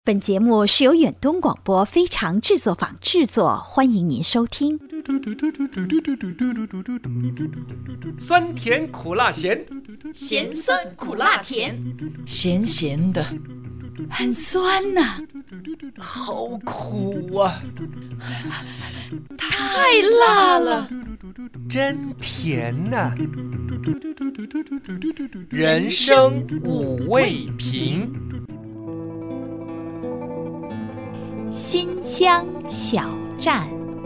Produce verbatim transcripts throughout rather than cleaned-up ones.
本节目是由远东广播非常制作坊制作，欢迎您收听。 酸甜苦辣咸， 咸酸苦辣甜， 咸咸的， 很酸呐、啊， 好苦啊， 太辣了， 真甜呐、啊。人生五味瓶。 新乡小站，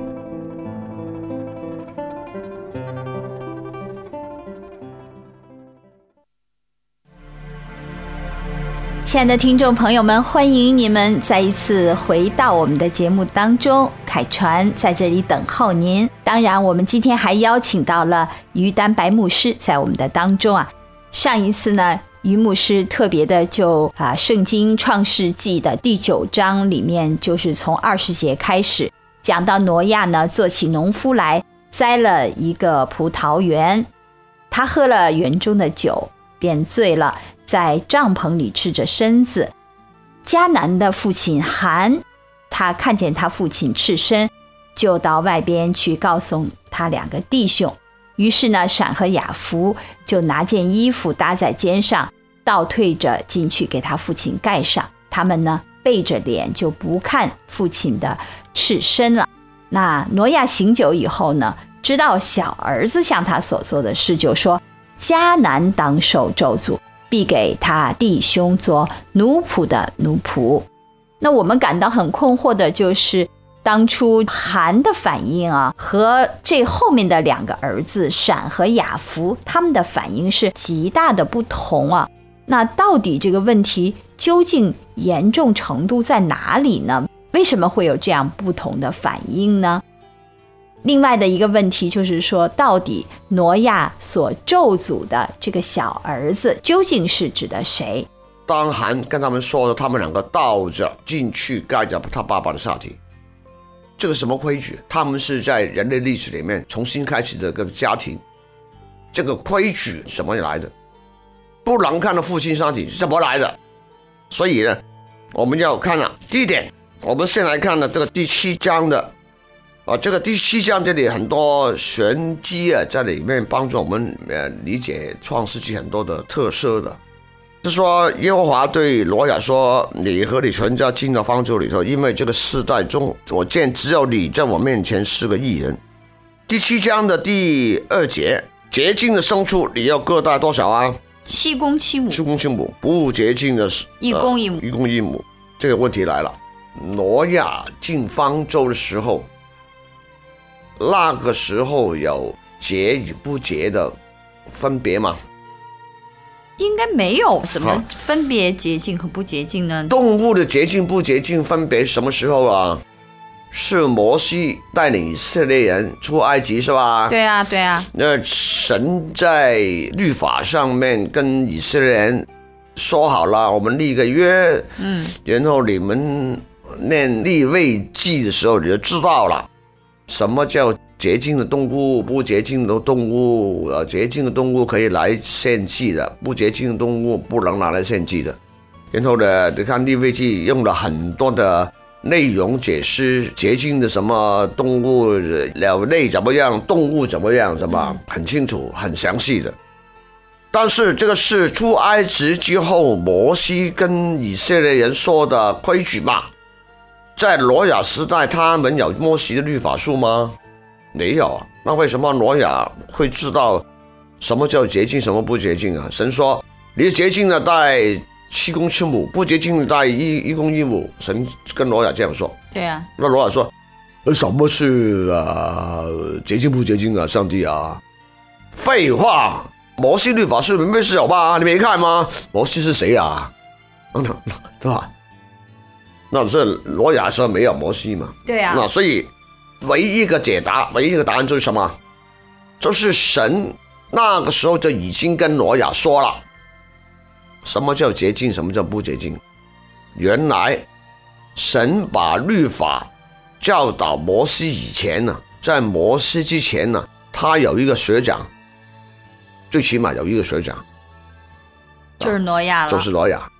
亲爱的听众朋友们，欢迎你们再一次回到我们的节目当中，凯传在这里等候您。当然我们今天还邀请到了于丹白牧师在我们的当中啊。上一次呢，于牧师特别的就啊，圣经创世纪的第九章里面，就是从二十节开始讲到挪亚呢做起农夫来，栽了一个葡萄园，他喝了园中的酒，便醉了，在帐篷里赤着身子。迦南的父亲含，他看见他父亲赤身，就到外边去告诉他两个弟兄。于是呢，闪和雅弗就拿件衣服搭在肩上，倒退着进去给他父亲盖上。他们呢背着脸，就不看父亲的赤身了。那挪亚醒酒以后呢，知道小儿子向他所做的事，就说迦南当受咒诅，必给他弟兄做奴仆的奴仆。那我们感到很困惑的就是当初含的反应啊，和这后面的两个儿子闪和雅弗他们的反应是极大的不同啊。那到底这个问题究竟严重程度在哪里呢？为什么会有这样不同的反应呢？另外的一个问题就是说，到底挪亚所咒诅的这个小儿子究竟是指的谁？ 当含跟他们说他们两个倒着进去盖着他爸爸的下体，这个什么规矩？他们是在人类历史里面重新开始的一个家庭，这个规矩怎么来的？不能看到父亲身体是怎么来的？所以呢，我们要看啊，第一点，我们先来看了这个第七章的啊，这个第七章这里很多玄机啊，在里面帮助我们呃理解创世纪很多的特色的。是说耶和华对挪亚说：“你和你全家进到方舟里头，因为这个世代中，我见只有你在我面前是个义人。”第七章的第二节，洁净的牲畜你要各带多少啊？ 七公七母， 七公七母，不洁净的一公一母， 呃、一公一母。这个问题来了，挪亚进方舟的时候，那个时候有洁与不洁的分别吗？ 应该没有，怎么分别洁净和不洁净呢？ 动物的洁净不洁净分别什么时候啊？是摩西带领以色列人出埃及是吧？ 对啊对啊。 那神在律法上面跟以色列人说好了，我们立个约，嗯，然后你们念利未记的时候你就知道了，什么叫洁净的动物，不洁净的动物，呃，洁净的动物可以来献祭的，不洁净的动物不能拿来献祭的。然后呢，你看利未记用了很多的内容解释洁净的什么动物，鸟类怎么样，动物怎么样，什么很清楚很详细的。但是这个是出埃及之后摩西跟以色列人说的规矩嘛，在挪亚时代他们有摩西的律法书吗？没有啊。那为什么挪亚会知道什么叫洁净什么不洁净啊？神说你洁净的带七公七母，不洁净的带一一公一母。神跟挪亚这样说。 对啊。 那挪亚说什么是啊洁净不洁净啊？上帝啊，废话，摩西律法书明明是有吧？你没看吗？摩西是谁啊？对吧？那是挪亚说没有摩西嘛？ 对啊。 那所以唯一一个解答，唯一一个答案就是什么？就是神那个时候就已经跟挪亚说了，什么叫洁净，什么叫不洁净。原来神把律法教导摩西以前呢，在摩西之前呢，他有一个学长，最起码有一个学长， 就是挪亚了， 就是挪亚。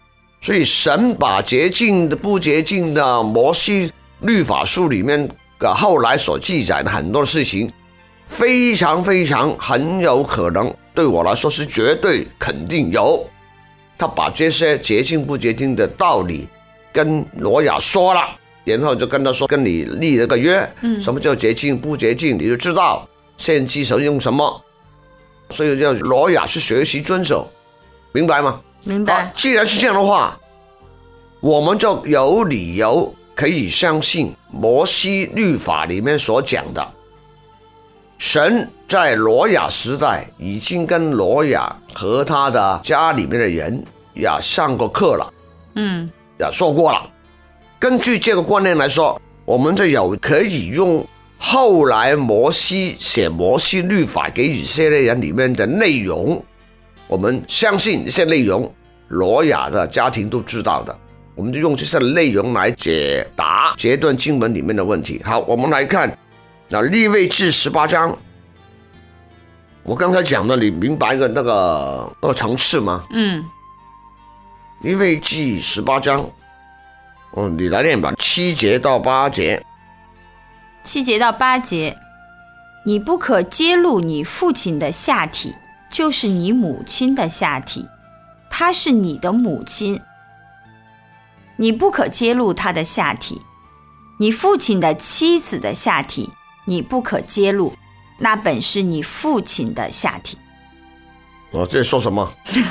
所以神把洁净的不洁净的摩西律法书里面的后来所记载的很多事情，非常非常很有可能，对我来说是绝对肯定有，他把这些洁净不洁净的道理跟挪亚说了，然后就跟他说，跟你立了个约，嗯，什么叫洁净不洁净，你就知道献祭时用什么，所以叫挪亚去学习遵守，明白吗？ 明白、 啊。既然是这样的话，我们就有理由可以相信摩西律法里面所讲的，神在挪亚时代已经跟挪亚和他的家里面的人也上过课了， 嗯， 也说过了。根据这个观念来说，我们就有可以用后来摩西写摩西律法给以色列人里面的内容，我们相信这些内容挪亚的家庭都知道的，我们就用这些内容来解答这段经文里面的问题。好，我们来看那利未记十八章，我刚才讲的，你明白个那个那个层次吗？ 嗯， 利未记十八章，哦，你来念吧，七节到八节。 七节到八节，你不可揭露你父亲的下体，就是你母亲的下体，她是你的母亲，你不可揭露她的下体。你父亲的妻子的下体，你不可揭露，那本是你父亲的下体。 哦，这说什么？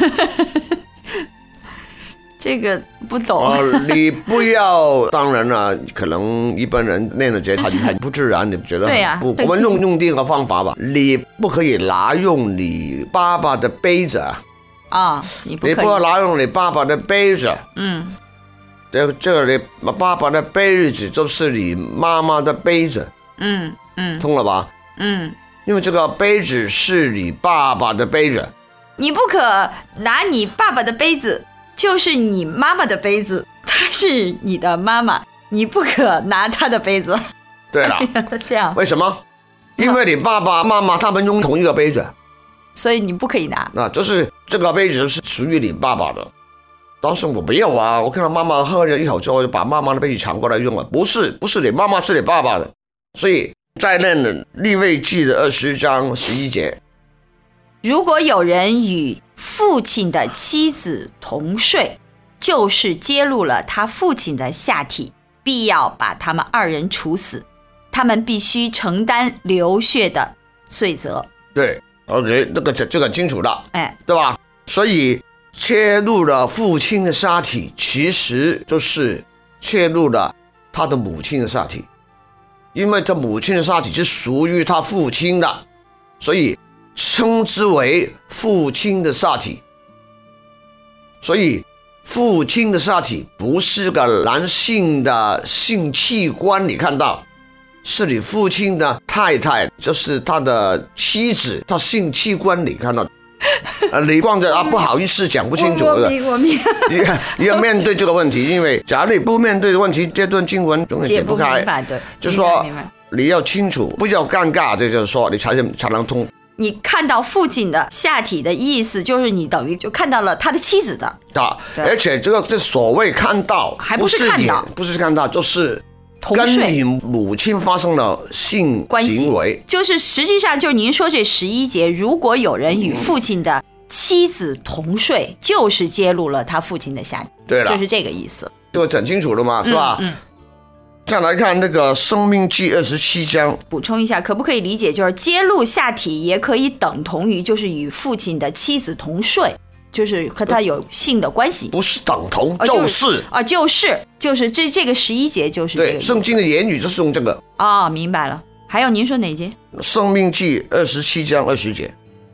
这个不懂、 哦、你不要，当然了，可能一般人念了觉得很很不自然，你觉得？ 对呀、啊， 不，我们用用第一个方法吧，你不可以拿用你爸爸的杯子啊、 哦，你不可以， 你不要拿用你爸爸的杯子。 嗯， 这这里爸爸的杯子就是你妈妈的杯子。 嗯嗯， 通了吧？ 嗯， 因为这个杯子是你爸爸的杯子， 你不可拿你爸爸的杯子。就是你妈妈的杯子，她是你的妈妈，你不可拿她的杯子。 对了， 这样为什么？因为你爸爸妈妈他们用同一个杯子， 所以你不可以拿。 那就是这个杯子是属于你爸爸的。当时我没有啊，我看到妈妈喝了一口之后，就把妈妈的杯子抢过来用了。不是，不是你妈妈，是你爸爸的。所以在念利未记的二十章十一节， 如果有人与父亲的妻子同睡，就是揭露了他父亲的下体，必要把他们二人处死，他们必须承担流血的罪责。 对 ，OK， 这个这个清楚的， 哎， 对吧？所以揭露了父亲的下体，其实就是揭露了他的母亲的下体，因为这母亲的下体是属于他父亲的，所以称之为父亲的下体。所以父亲的下体不是个男性的性器官，你看到是你父亲的太太，就是他的妻子，他性器官你看到啊，你光着啊，不好意思讲不清楚的， 我明你你要面对这个问题，因为假如你不面对的问题，这段经文永远解不开。 对， 就说你要清楚，不要尴尬，这就是说你才才能通。 你看到父亲的下体的意思，就是你等于就看到了他的妻子的啊，而且这个这所谓看到， 还不是看到， 不是看到，就是跟你母亲发生了性行为， 就是实际上就是您说这十一节，如果有人与父亲的妻子同睡，就是揭露了他父亲的下体， 对了， 就是这个意思。 这个讲清楚了嘛，是吧？嗯。嗯，再来看那个《申命记》二十七章， 补充一下，可不可以理解就是揭露下体也可以等同于就是与父亲的妻子同睡，就是和他有性的关系？ 不是等同，呃、就是啊，就是就是这这个十一节就是这个意思。 对，圣经的言语就是用这个。 哦，明白了。还有您说哪节？ 《申命记》二十七章二十节。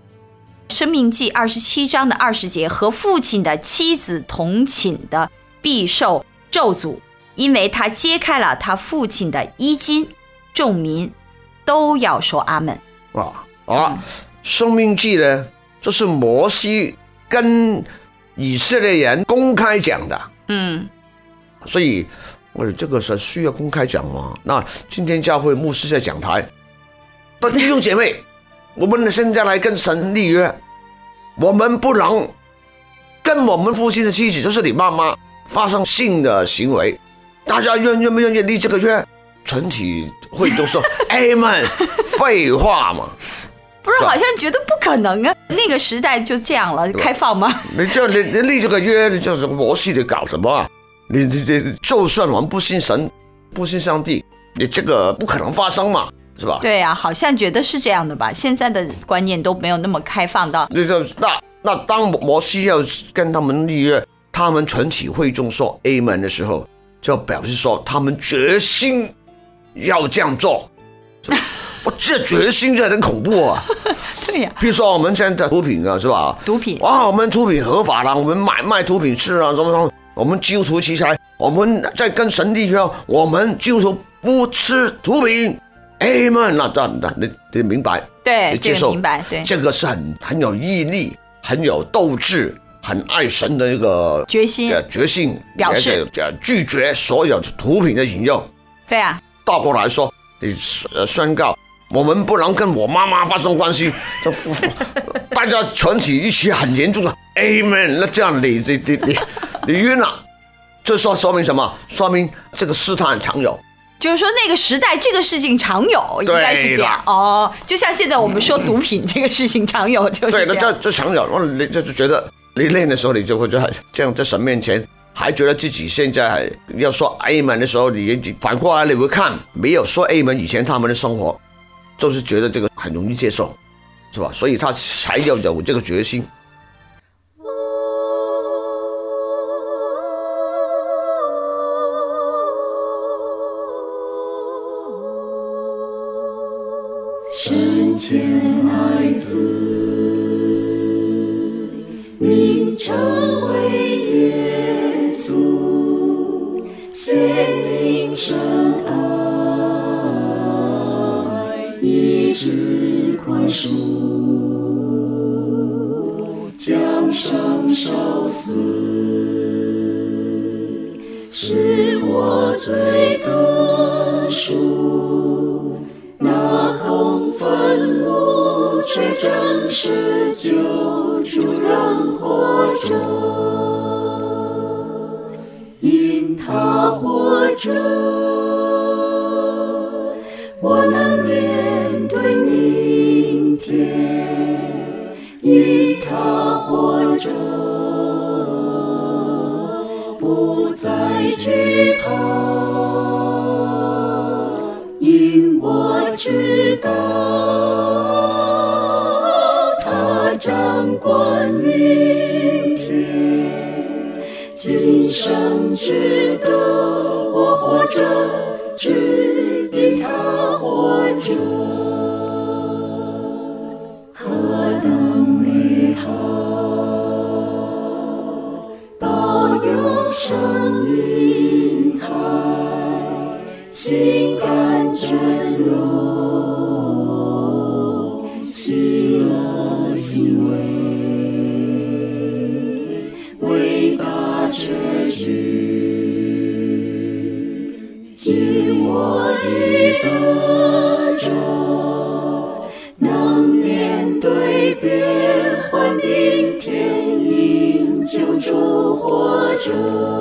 《申命记》二十七章的二十节，和父亲的妻子同寝的必受咒诅，因为他揭开了他父亲的衣襟，众民都要说阿们。 啊啊！申命记呢，这是摩西跟以色列人公开讲的。嗯，所以我这个是需要公开讲吗？那今天教会牧师在讲台，那弟兄姐妹，我们现在来跟神立约，我们不能跟我们父亲的妻子，就是你妈妈， 发生性的行为，大家愿愿不愿意立这个约？全体会就说 Amen， 废话嘛。 不是，好像觉得不可能啊！那个时代就这样了，开放吗？ 你就你你立这个约，你就是摩西你搞什么啊？你你你，就算我们不信神，不信上帝，你这个不可能发生嘛，是吧？ 对啊，好像觉得是这样的吧？现在的观念都没有那么开放到。 那就那那当摩西要跟他们立约，他们全体会众说 Amen 的时候，就表示说他们决心要这样做。我这决心就很恐怖啊！ 对呀、啊， 比如说我们现在毒品啊，是吧？ 毒品哇，我们毒品合法了，我们买卖毒品吃啊，什么什么，我们基督徒起来，我们在跟神立约，我们基督徒不吃毒品 ，Amen。那那那你你明白？ 对， 你接受、 这个、明白，对， 这个是很很有毅力、很有斗志、很爱神的一个决心、 决心表示， 拒绝所有毒品的引诱。 对啊， 倒过来说，你宣告。我们不能跟我妈妈发生关系，就大家全体一起很严重的 Amen。那这样你你你你你晕了，这说说明什么？说明这个试探常有， 就是说那个时代这个事情常有，应该是这样哦。就像现在我们说毒品这个事情常有，就是对， 这样。 那这这常有，你就就觉得你练的时候，你就会觉得这样在神面前。还觉得自己现在要说 Amen 的时候，你反过来你会看，没有说 Amen 以前他们的生活。就是觉得这个很容易接受，是吧？所以他才要有这个决心。 圣前爱子，名称为耶稣，显明神爱。一直宽恕，将生受死，是我罪得赎。那空愤怒，却正是救主人活着，因他活着，我能面对明天，因他活着，不再惧怕，因我知道他掌管明天，今生值得我活着，只因他活着，何等美好，保佑生命海，心甘泉涌，喜乐欣慰，伟大结局，今我已得着，能面对变幻明天，因救主活着，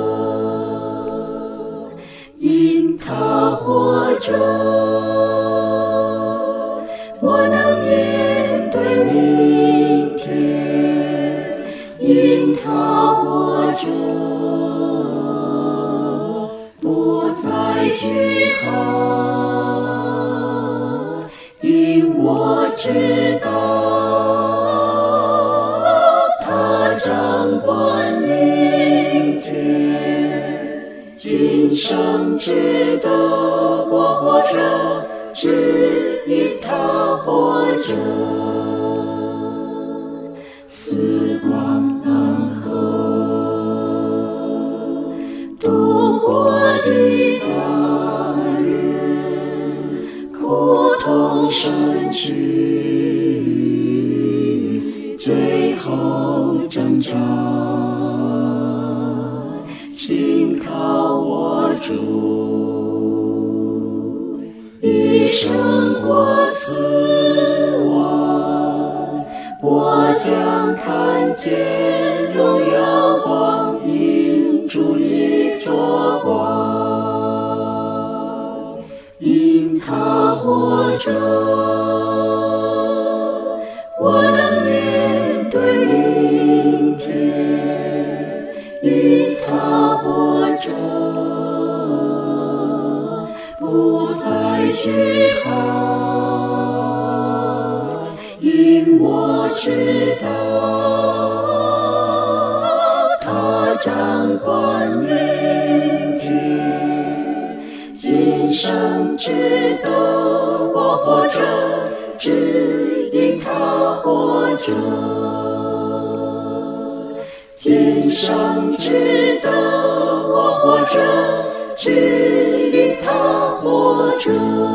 因他活着，我能面对明天，因他活着，不再惧怕，因我知道他掌管明天，今生值得我活着，只因他活着，死光暗河，度过的那日，苦痛身躯，最后挣扎，心靠我主，一生过死亡，我将看见荣耀光阴主已作王，因他活着，我能面对明天，因他活着，不再惧怕，因我知道他掌管明天，今生值得我活着，只因他活着，今生值得我活着，只因他活着。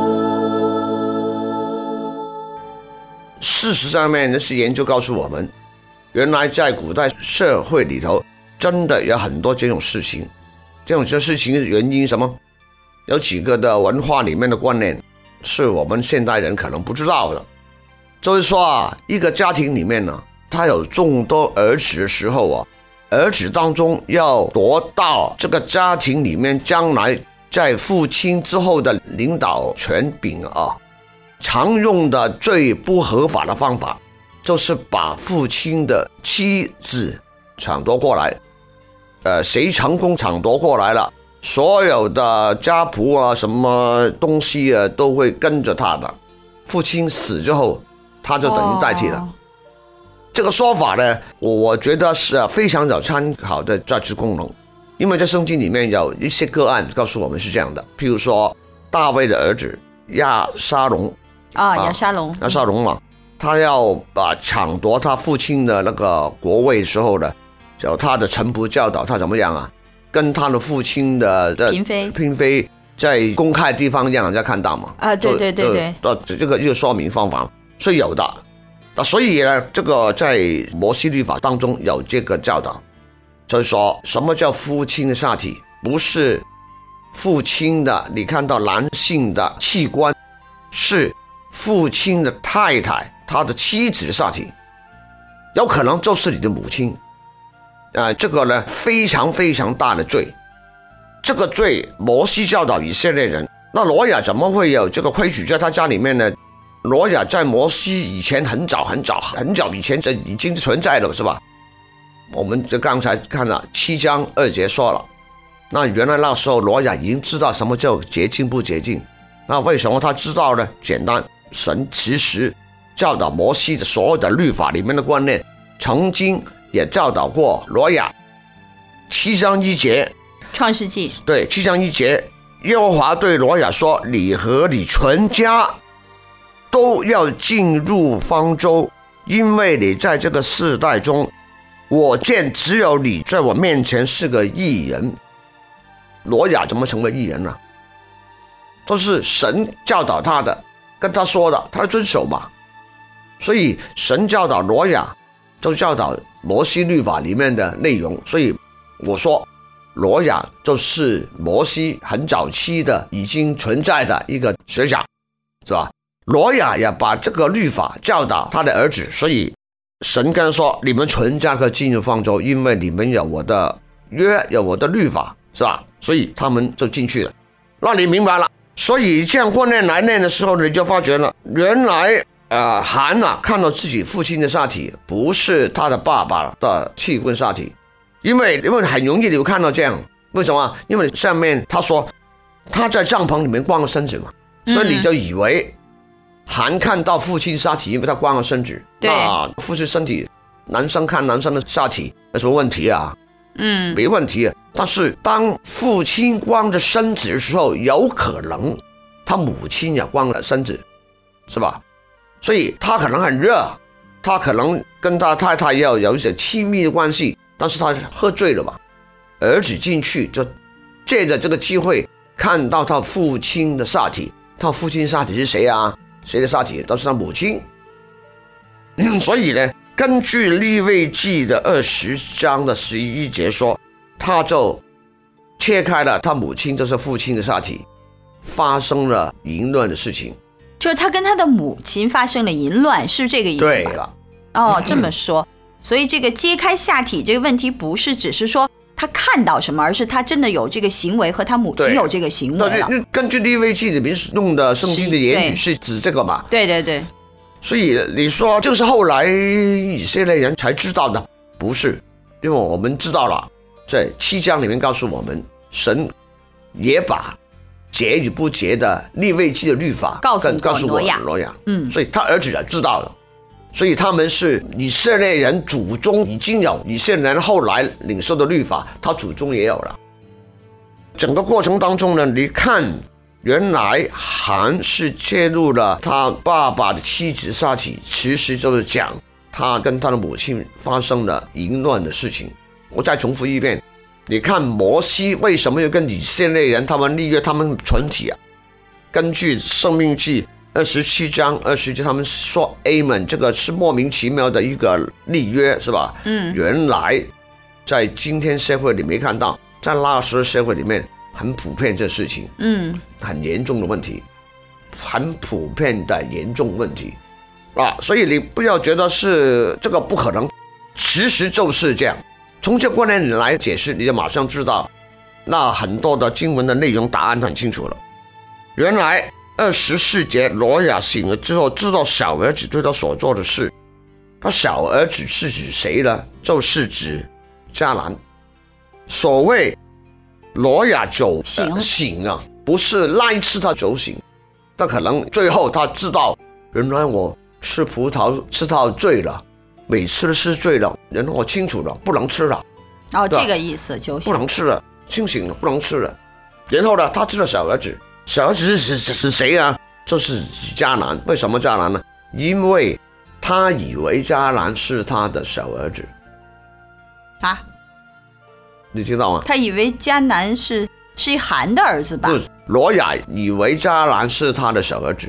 事实上面，那些研究告诉我们，原来在古代社会里头，真的有很多这种事情。这种事情的原因什么？有几个的文化里面的观念，是我们现代人可能不知道的。就是说啊，一个家庭里面呢，他有众多儿子的时候啊，儿子当中要夺到这个家庭里面将来在父亲之后的领导权柄啊。常用的最不合法的方法，就是把父亲的妻子抢夺过来。呃，谁成功抢夺过来了，所有的家仆啊，什么东西啊，都会跟着他的。父亲死之后，他就等于代替了。哦、这个说法呢，我我觉得是非常有参考的价值功能，因为在圣经里面有一些个案告诉我们是这样的，譬如说大卫的儿子亚沙龙。 啊，亚沙龙， 亚沙龙嘛，他要把抢夺他父亲的那个国位的时候呢，就他的臣仆教导他怎么样啊，跟他的父亲的嫔妃嫔妃在公开地方让人家看到嘛。 啊，对对对对，这个一个说明方法是有的。那所以呢，这个在摩西律法当中有这个教导，就是说什么叫父亲的下体，不是父亲的，你看到男性的器官，是父亲的太太，他的妻子的下体，有可能就是你的母亲。呃，这个呢非常非常大的罪。这个罪摩西教导以色列人，那挪亚怎么会有这个规矩在他家里面呢？挪亚在摩西以前很早很早很早以前就已经存在了，是吧？我们就刚才看了七章二节说了，那原来那时候挪亚已经知道什么叫洁净不洁净。那为什么他知道呢？简单，神其实教导摩西的所有的律法里面的观念，曾经也教导过挪亚。七章一节， 创世纪， 对，七章一节，耶和华对挪亚说：“你和你全家都要进入方舟，因为你在这个世代中，我见只有你在我面前是个义人。”挪亚怎么成为义人呢？都是神教导他的，跟他说的，他遵守嘛。所以神教导挪亚，就教导摩西律法里面的内容。所以我说，挪亚就是摩西很早期的已经存在的一个学长，是吧？挪亚也把这个律法教导他的儿子，所以神跟他说：“你们全家可进入方舟，因为你们有我的约，有我的律法，是吧？”所以他们就进去了。那你明白了？所以这样过年来念的时候，你就发觉了，原来呃，韩啊看到自己父亲的下体，不是他的爸爸的器官下体，因为因为很容易你会看到这样，为什么？因为上面他说他在帐篷里面光了身子嘛，所以你就以为韩看到父亲下体，因为他光了身子，那父亲身体，男生看男生的下体有什么问题啊？嗯，没问题。但是当父亲光着身子的时候，有可能他母亲也光了身子，是吧？所以他可能很热，他可能跟他太太要有一些亲密的关系，但是他喝醉了嘛，儿子进去就借着这个机会看到他父亲的下体，他父亲下体是谁啊？谁的下体？都是他母亲。所以呢，根据利未记的二十章的十一节说，他就切开了他母亲就是父亲的下体，发生了淫乱的事情。 就是他跟他的母亲发生了淫乱，是这个意思吧？ 对了。 哦，这么说，所以这个揭开下体这个问题，不是只是说他他看到什么，而是他真的有这个行为和他母亲有这个行为了。 根据利未记里面用的圣经的言语是指这个嘛？ 对对对。 所以你说就是后来以色列人才知道的，不是？因为我们知道了，在七章里面告诉我们，神也把结与不结的利未记的律法告诉告诉我挪亚，嗯，所以他儿子也知道了。所以他们是以色列人祖宗已经有，以色列人后来领受的律法，他祖宗也有了。整个过程当中呢，你看，原来韩是介入了他爸爸的妻子撒体，其实就是讲他跟他的母亲发生了淫乱的事情。我再重复一遍，你看摩西为什么要跟以色列人他们立约，他们群体啊？根据申命记二十七章二十节，他们说 Amen， 这个是莫名其妙的一个立约，是吧？嗯，原来在今天社会里没看到，在那时社会里面很普遍这事情，嗯，很严重的问题，很普遍的严重问题啊！所以你不要觉得是这个不可能，其实就是这样。从这观念来解释，你就马上知道，那很多的经文的内容答案很清楚了。原来二十四节，挪亚醒了之后，知道小儿子对他所做的事。他小儿子是指谁呢？就是指迦南。所谓挪亚酒醒、呃、醒啊，不是那一次他酒醒，但可能最后他知道，原来我吃葡萄吃到醉了，每次都吃醉了，然后我清楚了，不能吃了。 哦，这个意思就不能吃了，清醒了，不能吃了。然后呢，他知道小儿子。小儿子是是谁啊？就是迦南。为什么迦南呢？因为他以为迦南是他的小儿子啊， 你知道吗？ 他以为迦南是是韩的儿子吧？ 不，挪亚以为迦南是他的小儿子，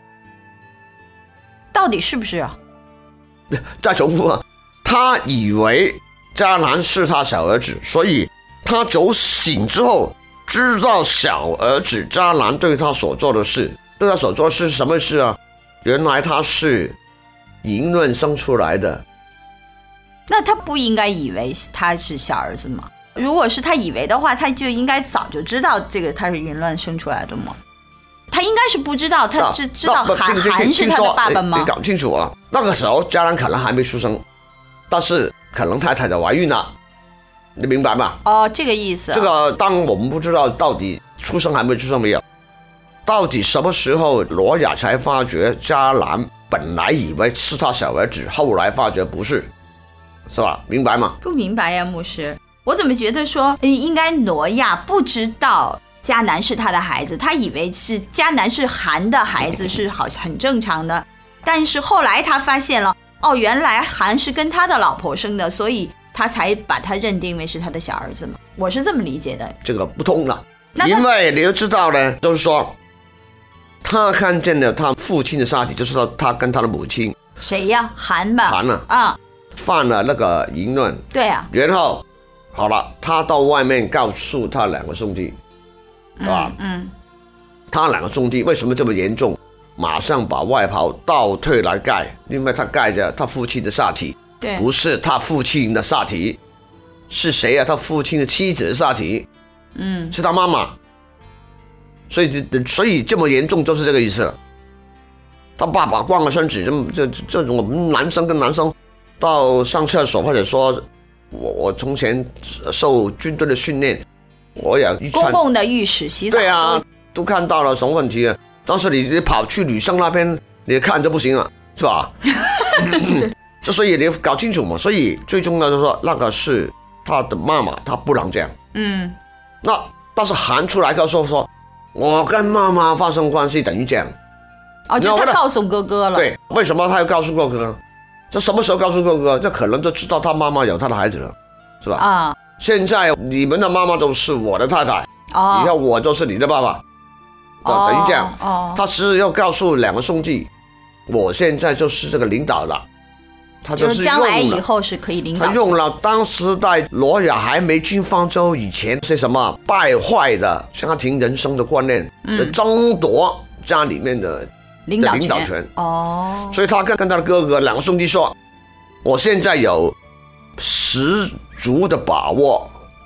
到底是不是啊？ 再重复啊，他以为迦南是他小儿子，所以他酒醒之后。知道小儿子迦南对他所做的事，对他所做的事是什么事啊？原来他是淫乱生出来的。 那他不应该以为他是小儿子吗？如果是他以为的话，他就应该早就知道这个他是淫乱生出来的吗？他应该是不知道，他只知道韩韩是他的爸爸吗？ 你搞清楚啊！那个时候迦南可能还没出生，但是可能太太就怀孕了。你明白吗？ 哦，这个意思、啊。 这个当我们不知道到底出生还没出生没有，到底什么时候挪亚才发觉迦南本来以为是他小儿子，后来发觉不是，是吧？明白吗？ 不明白呀，牧师。我怎么觉得说应该挪亚不知道迦南是他的孩子，他以为是迦南是韩的孩子是好很正常的，但是后来他发现了，哦，原来韩是跟他的老婆生的，所以。他才把他认定为是他的小儿子嘛？我是这么理解的。 这个不通了，因为你要知道呢，就是说，他看见了他父亲的杀体，就知道他跟他的母亲谁呀？韩吧？ 韩啊， 啊， 犯了那个淫乱。 对啊。 然后好了，他到外面告诉他两个兄弟，是吧？嗯。他两个兄弟为什么这么严重？马上把外袍倒退来盖，因为他盖着他父亲的杀体。不是他父亲的萨体，是谁啊？他父亲的妻子的萨体，嗯，是他妈妈。所以，所以这么严重就是这个意思了。他爸爸光了身子，这这这种我们男生跟男生到上厕所，或者说我我从前受军队的训练，我也公共的浴室洗澡， 对啊，都看到了什么问题啊？但是你你跑去女生那边，你看就不行了，是吧？所以你搞清楚嘛，所以最重要就是说，那个是他的妈妈，他不能这样。嗯，那但是喊出来告诉说，我跟妈妈发生关系等于这样。 哦，就他告诉哥哥了。 对，为什么他要告诉哥哥？这什么时候告诉哥哥？这可能就知道他妈妈有他的孩子了，是吧？啊，现在你们的妈妈都是我的太太，哦，以后我就是你的爸爸，哦，等于这样。哦，他是要告诉两个兄弟，我现在就是这个领导了。他就是将来以后是可以领导。 他用了当时在挪亚还没进方舟以前是什么败坏的家庭人生的观念，嗯，争夺家里面的领导 权, 领导权哦。所以他跟跟他的哥哥两个兄弟说：“我现在有十足的把握，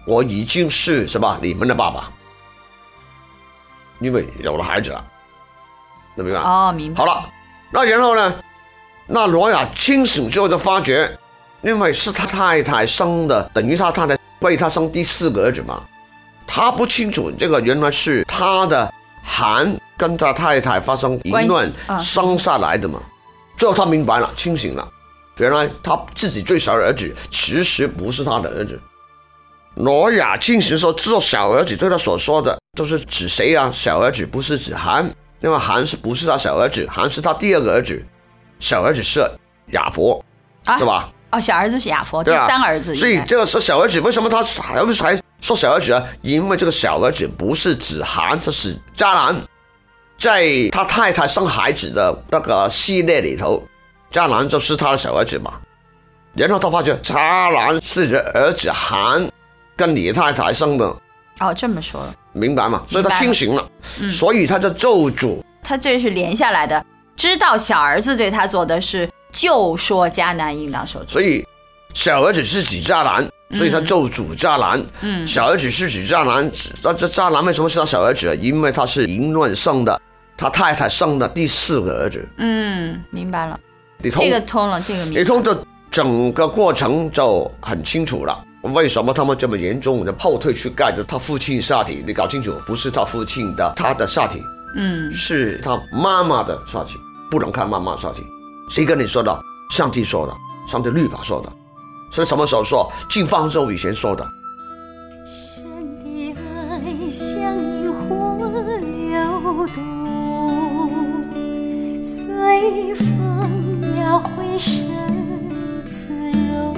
我已经是什么你们的爸爸，因为有了孩子了，明白吗？ 哦，明白。 好了，那然后呢？那挪亚清醒之后就发觉，因为是他太太生的，等于他太太为他生第四个儿子嘛，他不清楚这个原来是他的含跟他太太发生淫乱生下来的嘛。最后他明白了，清醒了，原来他自己最小的儿子其实不是他的儿子。挪亚清醒的时候知道小儿子对他所说的就是指谁啊？小儿子不是指含，因为含是不是他小儿子，含是他第二个儿子，小儿子是亚佛，啊、是吧？ 哦，小儿子是亚佛，第三儿子。 所以这个是小儿子，为什么他还还说小儿子啊？因为这个小儿子不是指含，这是迦南，在他太太生孩子的那个系列里头，迦南就是他的小儿子嘛。然后他发觉迦南是儿子含跟你太太生的。 哦，这么说了， 明白吗？所以他清醒了， 嗯、 所以他就咒诅。 他这是连下来的，知道小儿子对他做的事，就说迦南应当受咒。 所以小儿子是指迦南，所以他咒诅迦南。嗯，小儿子是指迦南，那这迦南为什么是他小儿子？因为他是淫乱生的，他太太生的第四个儿子。 嗯，明白了， 你通这个通了，这个明白了。 你通的整个过程就很清楚了。为什么他们这么严重的后退去盖着他父亲下体？你搞清楚，不是他父亲的他的下体，嗯，是他妈妈的下体，不能看妈妈下体。谁跟你说的？上帝说的，上帝律法说的。所以什么时候说？进方舟以前说的。 神的爱像萤火流动，随风描绘神慈容。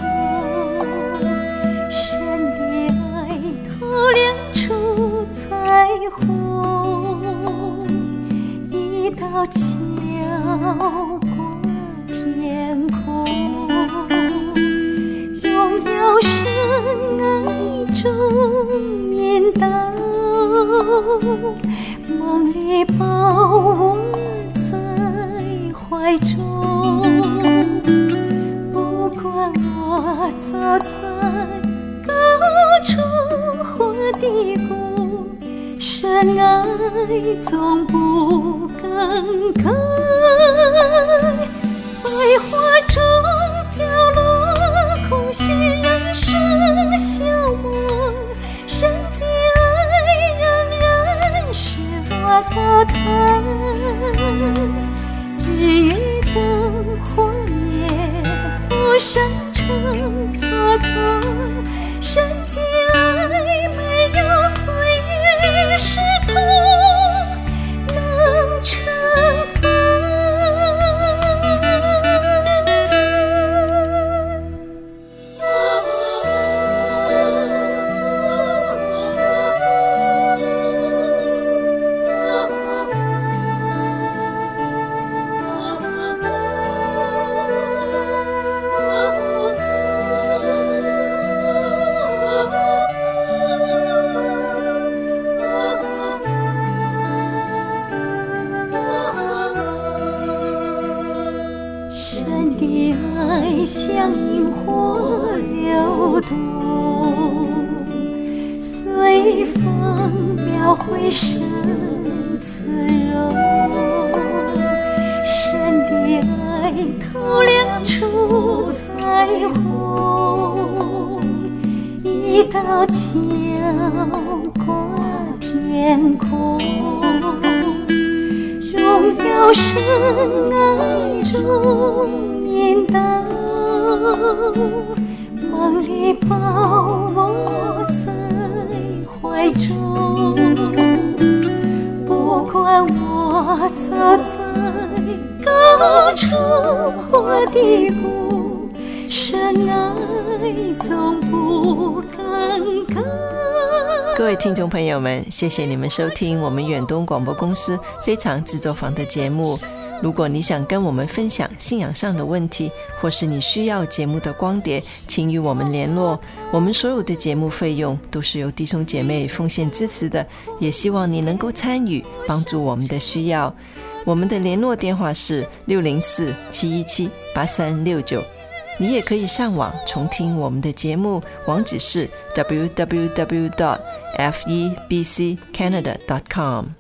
神的爱透亮出彩虹，一道桥过天空，荣耀神爱中引导，梦里抱我在怀中，不管我走在高处或低谷，神爱总不更改。百花中飘落空虚人生消磨，神的爱仍然是我高台。日月灯火灭，浮生成蹉跎，神的爱没有岁月时空能承载。像萤火流动，随风描绘神慈容。神的爱透亮出彩虹，一道桥过天空，荣耀神爱中引导，梦里抱我在怀中，不管我走在高处或低谷，神爱总不更改。 各位听众朋友们，谢谢你们收听我们远东广播公司非常制作坊的节目。如果你想跟我们分享信仰上的问题，或是你需要节目的光碟，请与我们联络。我们所有的节目费用都是由弟兄姐妹奉献支持的，也希望你能够参与，帮助我们的需要。我们的联络电话是六零四七一七八三六九你也可以上网重听我们的节目，网址是 double u double u double u dot f e b c canada dot com。